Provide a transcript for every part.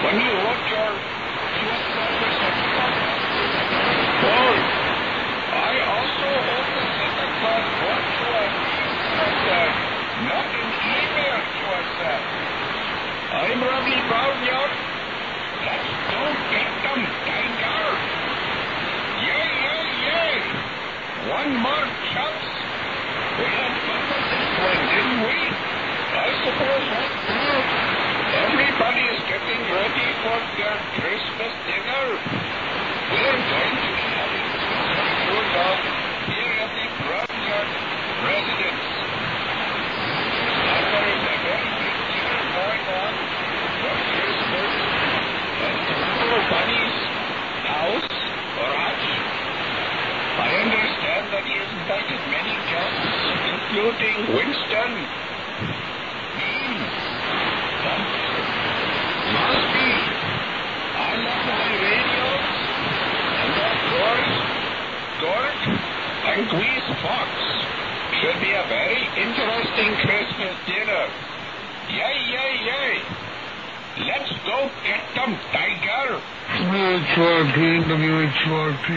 when you wrote your US Service report. I also hope that Santa Claus wrote you a letter, not an email to us. I'm Robbie Brown, y'all. Let's go get them, Tiger. Yay, yay, yay. One more chance. We had fun with this one, didn't we? I suppose right now everybody is getting ready for their Christmas dinner. We're going to be having some food off here at the Brownyard residence. And there is a very big dinner going on for Christmas at Little Bunny's house or hutch. I understand that he has invited many guests, including Winston, Bean, Bumper, Crosby, I love my radios, and of course, Gort and Grease Fox. Should be a very interesting Christmas dinner. Yay, yay, yay. Let's go get them, Tiger. WHRP, WHRP,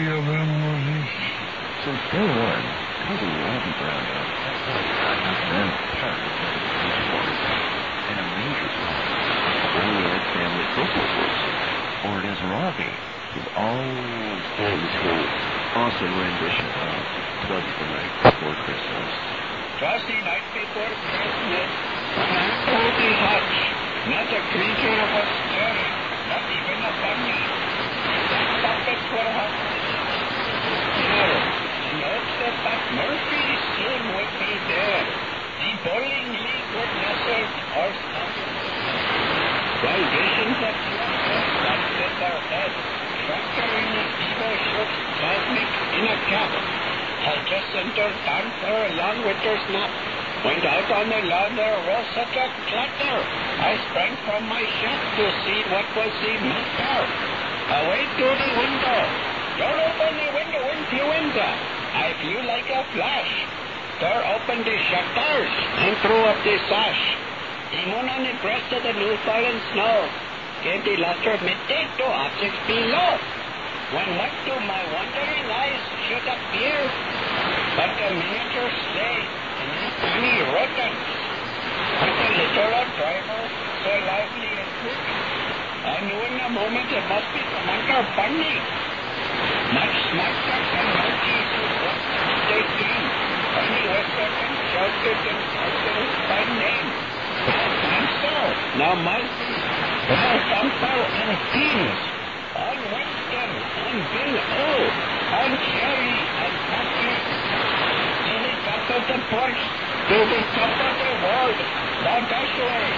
Since day one, Cousin Robbie Brown has always been part of the Beach Boys and a major part of the Brownyard family Christmas list. Or as Robbie, who always ends his awesome rendition of 'Twas the Night Before Christmas. 'Twas the night before Christmas, when I told the hutch, not a creature was stirring, not even a bunny. The puppets were hovering still, and also Pat Murphy soon would be there. The bowling league would nestle or stumble, while visions of children danced in their heads, factoring the Steve-O shirts cosmic in a cap. Helter Center time for a long winter's nap. Went out on the lawn, there was such a clatter. I sprang from my shed to see what was the matter. Away to the window. Don't open the window, influenza. I flew like a flash. Tore open the shutters and threw up the sash. The moon on the breast of the new fallen snow gave the luster of midday to objects below. When what to my wondering eyes should appear but a miniature sleigh and tiny rodents, with a little driver so lively and quick, I knew in a moment it must be Commander Bunny. Much smarter than monkeys who watched the midday game. Bunny whistled and shouted and called by name. Now Dancer, now Muzzy, now Thumper and Beans. On Winston, on Bill O, on Cherry and Patrick. To the top of the porch, to the top of the world. Now dash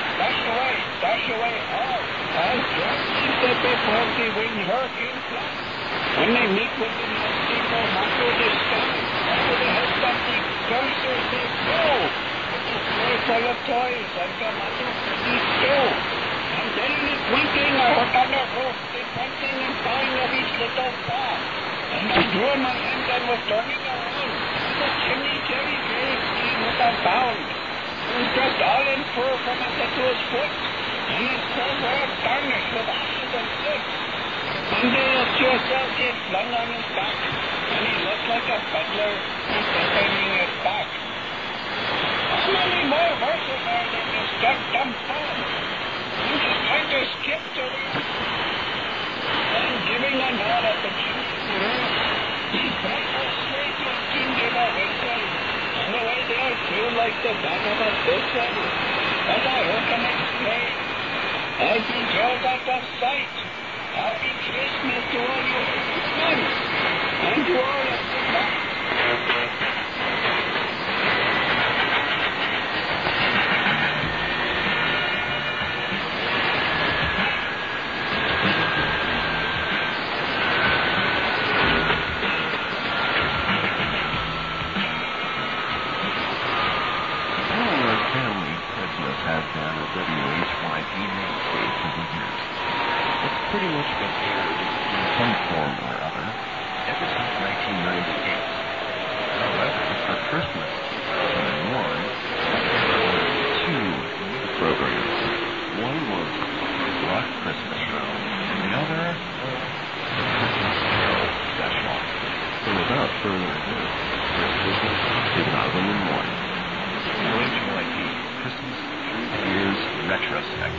away all. As gently as before the wind hurricane flies. When they meet with the nasty Mohammed the sky, under the help of the cursors they go. With the floor full of toys and the mother pretty stew. And then in a twinkling I heard on the roof the pointing and pawing of each little paw. And I drew in my hand and was turning around. And the chimney Jerry Grace came with a bound. He was dressed all in fur from his head to his foot. And his clothes were tarnished with ashes and soot. One day a QSL kid flung on his back. And he looked like a peddler who's turning his back. How many more verses are there in this goddamn poem? I'm just trying to skip to the and giving a nod at the chimney roof. These bright old sleigh to his team gave a whistle. On the way there flew like the gun of a whistle. As I heard them exclaim, as he drove out of sight, Happy Christmas to all you humans and to all of the lights. Has been a WHYP mainstay for the years. It's pretty much been aired in some form or other ever since 1998. However, for Christmas 2001, we had two new programs. One was the Rock Christmas Show, retrospect.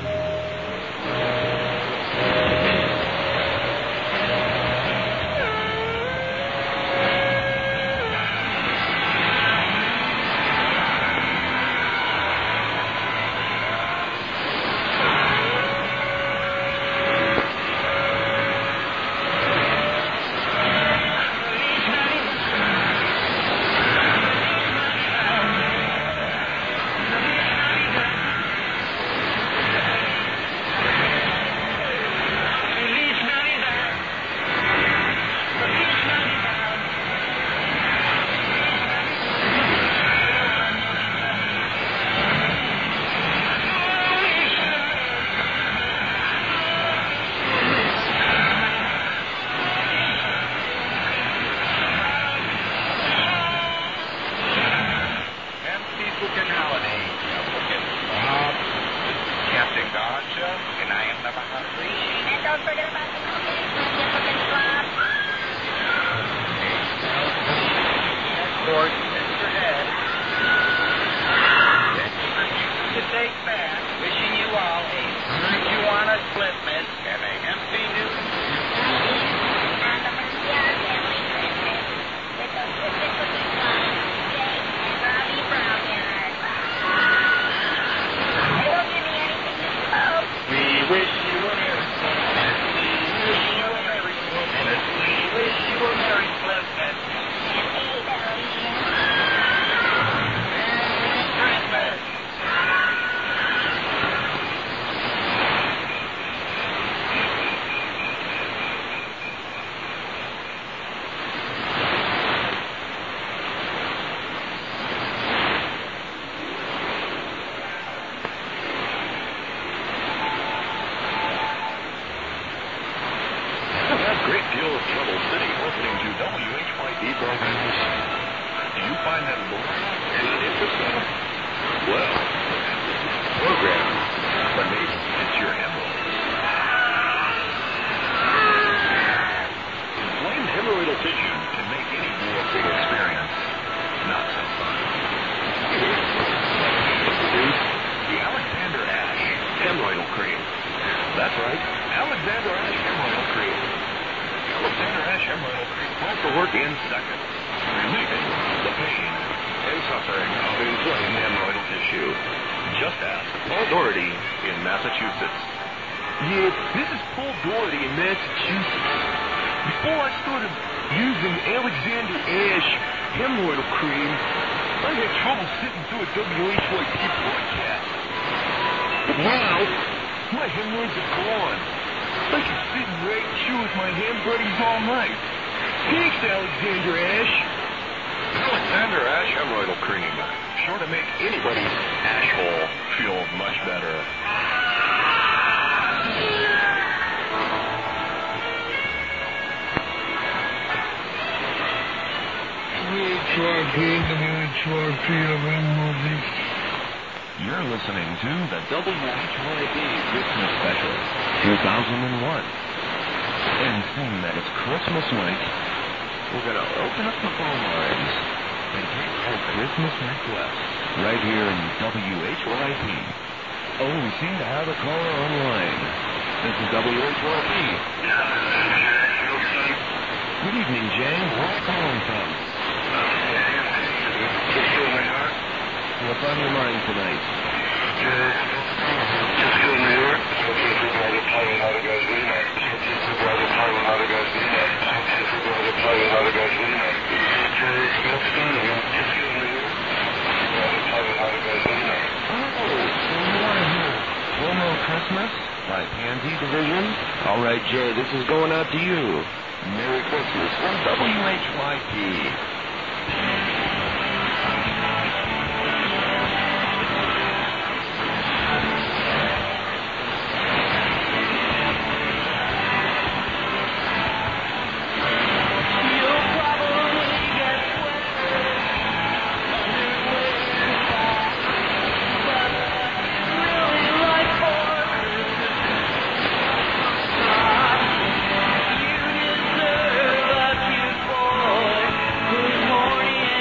You're listening to the WHYP Christmas Special 2001. And seeing that it's Christmas night, we're going to open up the phone lines and take your Christmas requests right here in WHYP. Oh, we seem to have a caller online. This is WHYP. Good evening, Jay. Where are you calling from? What's on your mind tonight? Oh, so you want to hear Cuomo Christmas by Pansy Division? All right, Jay, this is going out to you. Merry Christmas from WHYP. Morning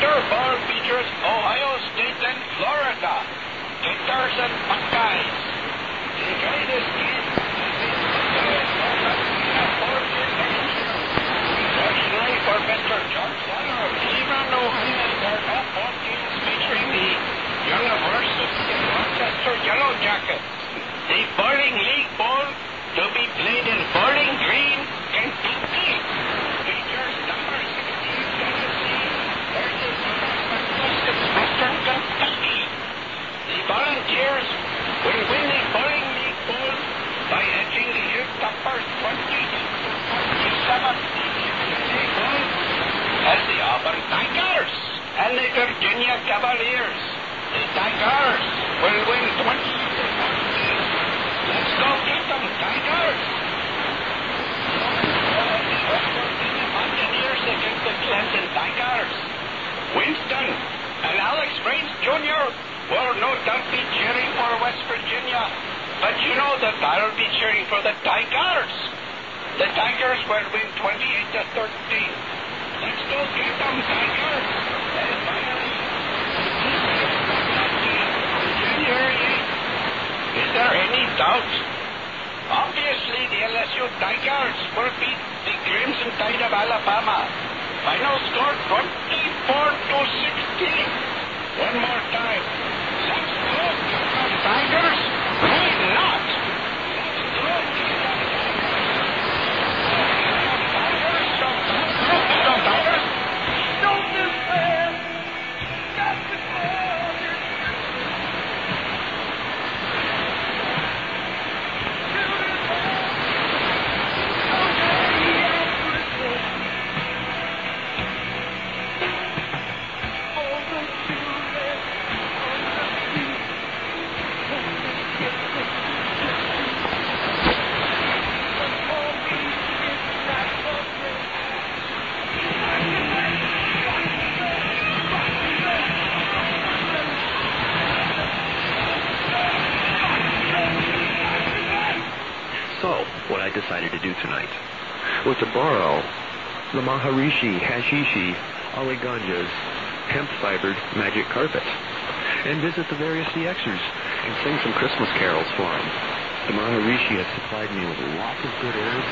winter ball features Ohio State and Florida. Gators and Buckeyes. Enjoy this game. Personally for Mr. George Waller of Cleveland, Ohio, there are no ball games featuring the University of Rochester Yellow Jackets. The Bowling League Bowl, to be played in Bowling Green, Kentucky, features number 16 Tennessee versus number 26 Western Kentucky. The Volunteers will win the Bowling League Bowl by edging the Hilltoppers 28-27 as the Auburn Tigers and the Virginia Cavaliers. The Tigers will win 20-14. Let's go get them, Tigers! The West Virginia Mountaineers against the Clemson Tigers. Winston and Alex Raines Jr. will no doubt be cheering for West Virginia, but you know that I'll be cheering for the Tigers. The Tigers will win 28-13. Let's go get them, Tigers! And finally, January 8th. Is there any doubt? Obviously, the LSU Tigers will beat the Crimson Tide of Alabama. Final score 24-16. One more time. Let's go get them, Tigers! Why not? Let's go get them, Tigers! Tigers! Don't despair! Not before this So, what I decided to do tonight was to borrow the Maharishi Hashishi Ali Ganja's hemp-fibered magic carpet and visit the various CXers and sing some Christmas carols for them. The Maharishi has supplied me with lots of good herbs.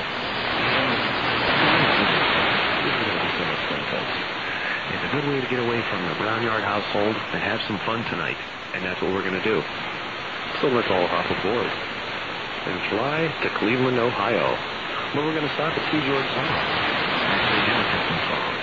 This is going to be so much fun, folks. It's a good way to get away from the Brownyard household and have some fun tonight, and that's what we're going to do. So let's all hop aboard and fly to Cleveland, Ohio, where we're going to stop at Sea George South. Actually, do some songs.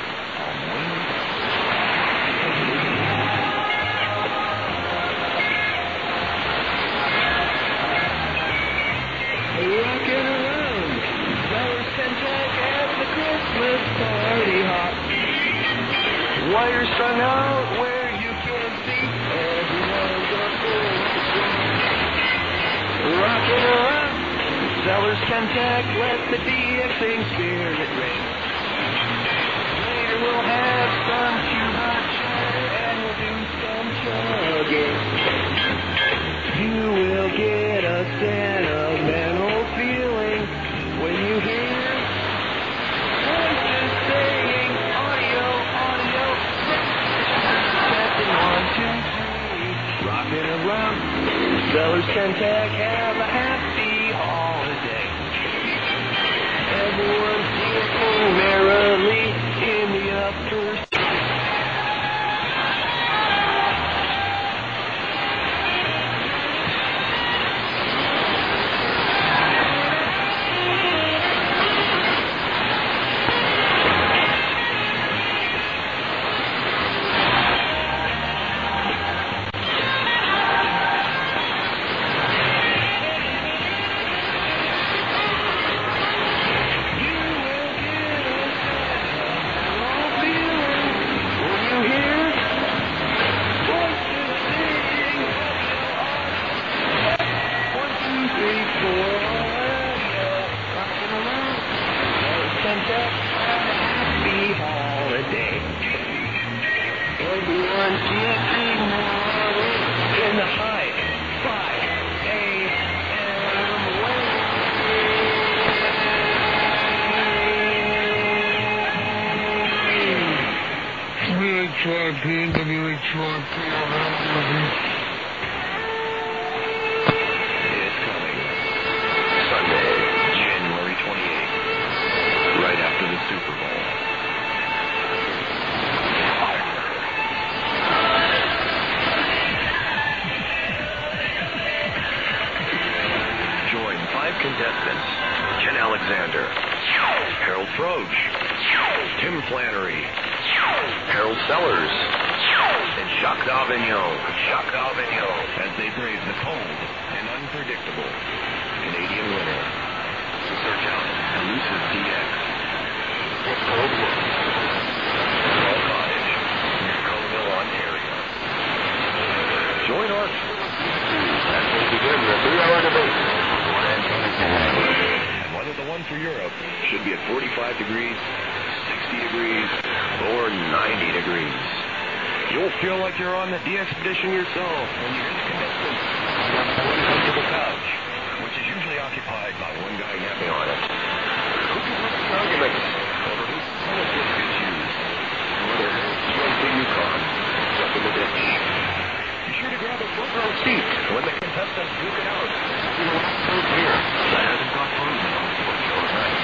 Rockin' around, Sellers Kentucky at the Christmas party hop. Wires strung out where you can see everyone's a full swing. Rockin' around, Sellers Kentucky, let the DXing spirit ring. Later we'll have some Cuba cheddar and we'll do some chugging. You will get a sentimental feeling when you hear voices saying audio, audio. Testing 1, 2, 3. Rockin' around, Sellers Kentucky, have a happy holiday. Everyone's dancing merrily in the upper. Happy holiday. Everyone's getting money in the high 5 a.m. WHYP and WHYP. It's coming. Sunday, January 28th, right after the Super Bowl. Join 5 contestants: Ken Alexander, Harold Froge, Tim Flannery, Harold Sellers, and Jacques Davignon. As they brave the cold and unpredictable Canadian winter. Search out Elusive DX. With cold look. Small Cottage, near Connellville, Ontario. Join us as we begin the 3-hour debate. And whether the one for Europe should be at 45 degrees, 60 degrees, or 90 degrees. You'll feel like you're on the D-Expedition yourself when you hear the contestants on the uncomfortable couch, which is usually occupied by one guy napping on it. Who can win the arguments over whose tennis was good shoes, and whether GMC Yukon stuck in the ditch. Be sure to grab a front row seat when the contestants duke it out for the last third beer. That hasn't got frozen before the show tonight.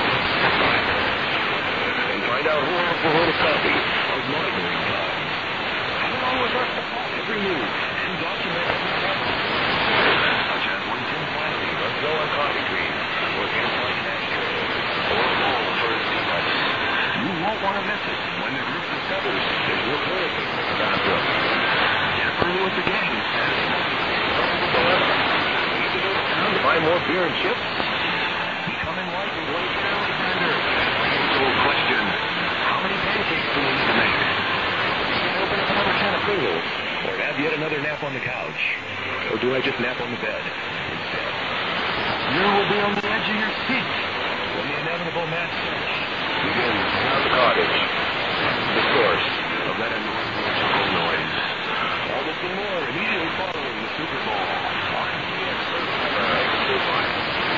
And find out who has the world copy of Monitoring Times. Come along with us to plot every move and document every step. Such as when Tim Flannery runs low on coffee cream, or can't find an ashtray, or a bowl for his peanuts. You won't want to miss it when the group discovers there's no toilet paper in the bathroom. Get up early with the gang Saturday night. Need to go to town to buy more beer and chips? Become enlightened like Ken Alexander. Age-old question: how many pancakes do we need to make? Open up another can of Pringles, or have yet another nap on the couch? Or do I just nap on the bed instead? You will be on the edge of your seat when the inevitable mass search begins around the cottage, the source of that annoying electrical noise. All this and more immediately following the Super Bowl on DX Survivor.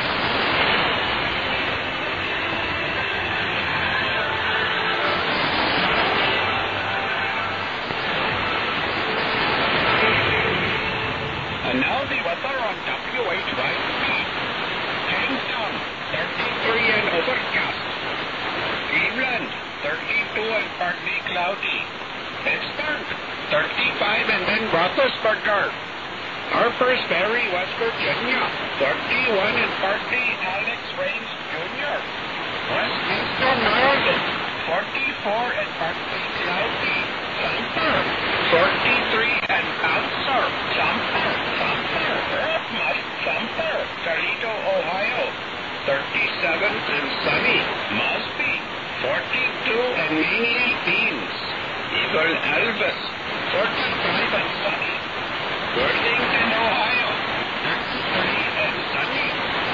And now the weather on WHYP. Kingston, 33 and overcast. Cleveland, 32 and partly cloudy. Pittsburgh, 35 and then Roethlisberger. Harper's Ferry, West Virginia, 31 and partly Alex Rains Jr. Westminster, Maryland, 44 and partly cloudy. Sumter, 43 and bouncer. Sumter. Oh, Mike Sumter. Toledo, Ohio, 37 and sunny. Mosby, 42 and Maniac Beans. Eagle Elvis, 45 and sunny. Burlington, Ohio, 33 and sunny.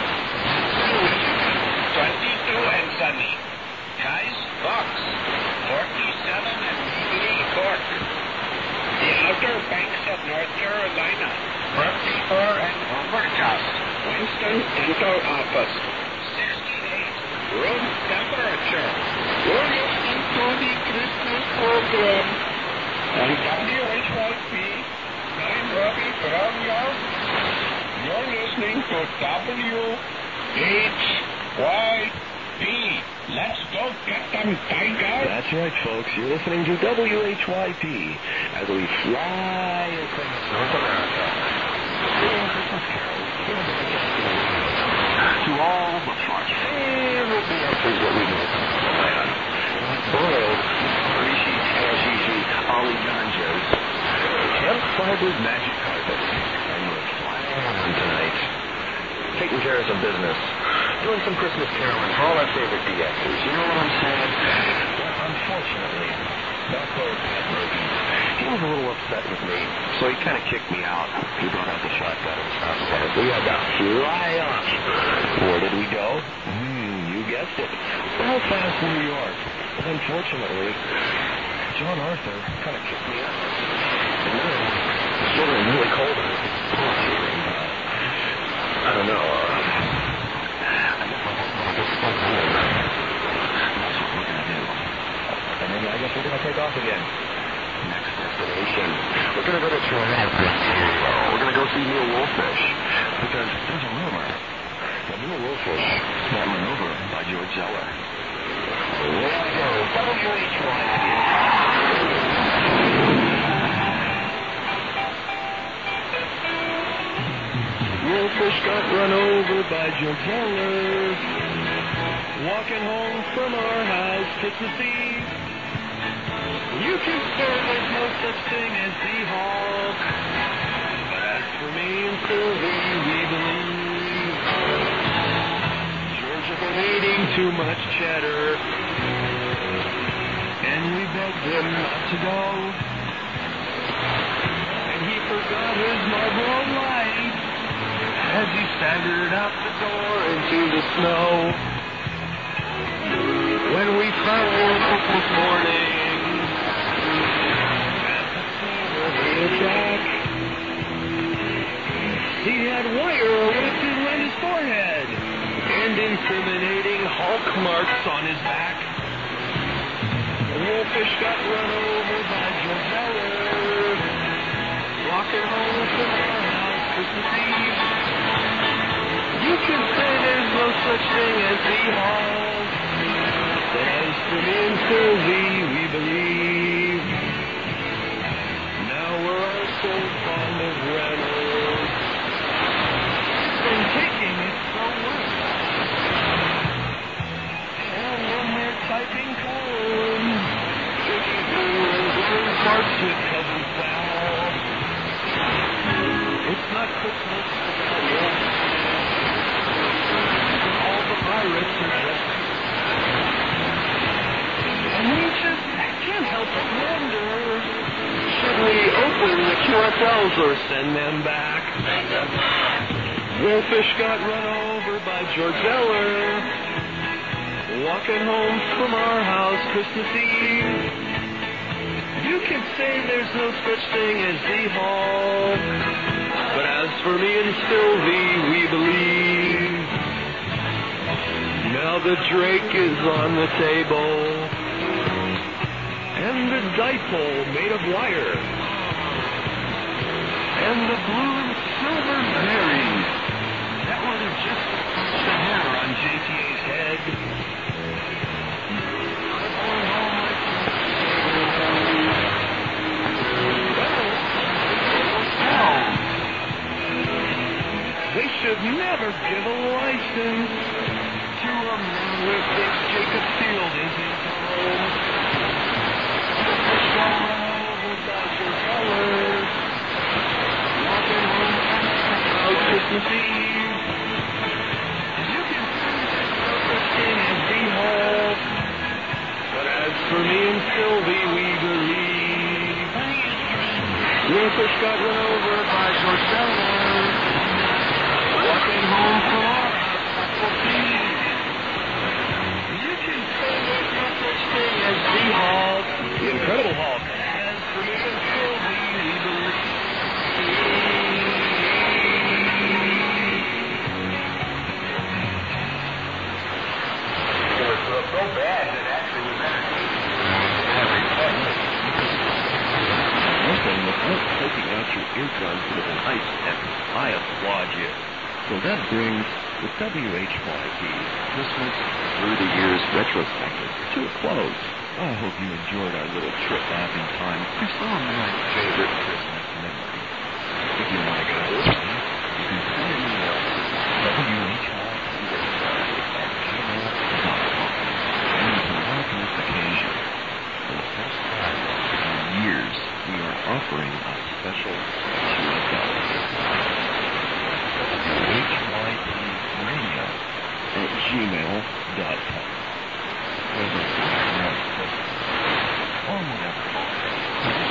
22 and sunny. Guys Fox, 47 and Lee Cork. The Outer Banks of North Carolina, 34 and overcast. Winston Dental Office, 68 room temperature. You're listening to the Christmas program on WHYP. I'm Robbie Brownell. You're listening to WHYP. Let's go get them, Tiger. That's right, folks. You're listening to WHYP as we fly across North America. Singing Christmas carols, to all the favorite dances that we make on the land. Boiled, Rishi, Hashishi, Ali Ganjas, Hemp Fiber's Magic Carpet, and we're flying on tonight. Taking care of some business. Doing some Christmas caroling for all our favorite DXers. You know what I'm saying? But unfortunately, Bucko Pat Rogie, he was a little upset with me, so he kind of kicked me out. He brought out the shotgun and stuff, and we had to fly off. Where did we go? You guessed it. Belfast, New York. But unfortunately, John Arthur kind of kicked me out. And now, it's getting really cold out. I don't know. I guess I'll just want to get stuck home. That's what we're going to do. And then I guess we're going to take off again. next destination. We're going to go to Toronto, Ontario. We're going to go see Neil Wolfish because there's a rumor that Neil Wolfish got run over by George Zeller. Here we go. WHYP. Wolfish got run over by George Zeller. Walking home from our house Christmas Eve. You can say there's no such thing as the Hulk. But as for me and Sylvie, we believe George had been eating too much cheddar. And we begged him not to go. And he forgot his Marlboro Light as he staggered out the door into the snow. When we found him this morning at the scene of the attack, he had wire whipped around his forehead and incriminating Hulk marks on his back. Wolfish got run over by George Zeller, walking home from our house Christmas Eve. You can say there's no such thing as the Hulk, but as for me and Sylvie, we believe. Now we're all so fond of Reynolds. He's been taking it so well. And when they're typing poems, Jimmy Blue starts with Cousin Sal. It's not Christmas without Wolf. All the pirates are just. And we just can't help but wonder, should we open the QSLs or send them back? Wolfish got run over by George Zeller, walking home from our house Christmas Eve. You can say there's no such thing as the Hulk, but as for me and Sylvie, we believe. Now the Drake is on the table, and the dipole made of wire, and the blue and silver berries that would have just touched the hair on JTA's head. They should never give a license to a man who thinks Jacob Field is his home. Walking home from Christmas Eve. You can see there's no such thing as the Hulk, but as for me and Sylvie, we believe. Wolfish got run over by George Zeller, walking home from our house Christmas Eve. You can say there's no such thing as the Hulk, the Incredible Hulk. As for me and Sylvie, we believe. It was so bad that actually was entertaining. Every 10 minutes. Something without taking out your eardrums with an ice pick. I applaud you. So that brings the WHYP Christmas Through the Years retrospective to a close. I hope you enjoyed our little trip back in time to some of my favorite Christmas memories. If you want to get a hold of me, you can send an email to WHYPradio@gmail.com. And you can mark this occasion. For the first time in years, we are offering a special QSL discount. WHYPradio@gmail.com. Whether it's Merry Christmas or whatever.